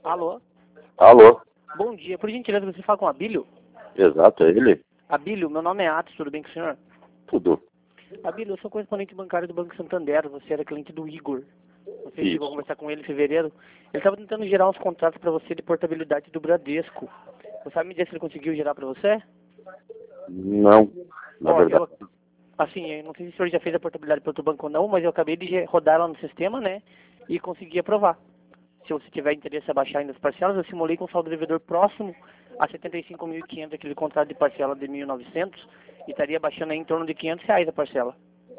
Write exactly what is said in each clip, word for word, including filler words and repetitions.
Alô? Alô? Bom dia. Por gentileza, você fala com a Abílio? Exato, é ele? Abílio, meu nome é Atos, tudo bem com o senhor? Tudo. Abílio, eu sou correspondente bancário do Banco Santander, você era cliente do Igor. Você Isso. chegou a conversar com ele em fevereiro. Ele estava tentando gerar uns contratos para você de portabilidade do Bradesco. Você sabe me dizer se ele conseguiu gerar para você? Não, na Ó, verdade. eu, assim, eu não sei se o senhor já fez a portabilidade para outro banco ou não, mas eu acabei de ge- rodar lá no sistema, né? E consegui aprovar. Se você tiver interesse em baixar ainda as parcelas, eu simulei com saldo devedor próximo a setenta e cinco mil e quinhentos aquele contrato de parcela de mil e novecentos e estaria baixando aí em torno de quinhentos reais a parcela.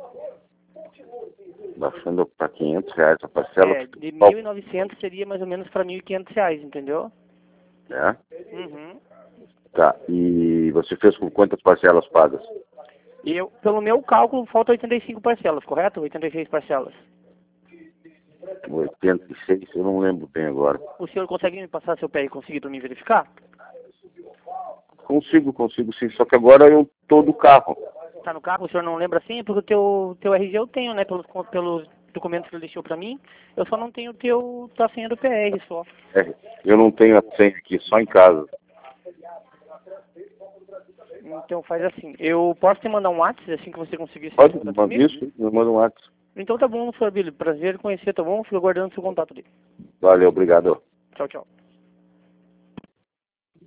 Baixando para quinhentos reais a parcela. É, de mil e novecentos seria mais ou menos para mil e quinhentos reais, entendeu? É? Uhum. Tá. E você fez com quantas parcelas pagas? E eu, pelo meu cálculo, falta oitenta e cinco parcelas, correto? oitenta e seis parcelas. oitenta e seis, eu não lembro bem agora. O senhor consegue me passar seu pé e conseguir para me verificar? Consigo, consigo sim. Só que agora eu tô do carro. Tá no carro, o senhor não lembra assim? Porque o teu, teu R G eu tenho, né? Pelos, pelos documentos que ele deixou pra mim. Eu só não tenho o teu, tua senha do P R só. É, eu não tenho a senha aqui, só em casa. Então faz assim. Eu posso te mandar um WhatsApp assim que você conseguir se Pode me contato mandar comigo? isso? Me manda um WhatsApp. Então tá bom, senhor Billy. Prazer em conhecer, tá bom? Fico aguardando seu contato dele. Valeu, obrigado. Tchau, tchau.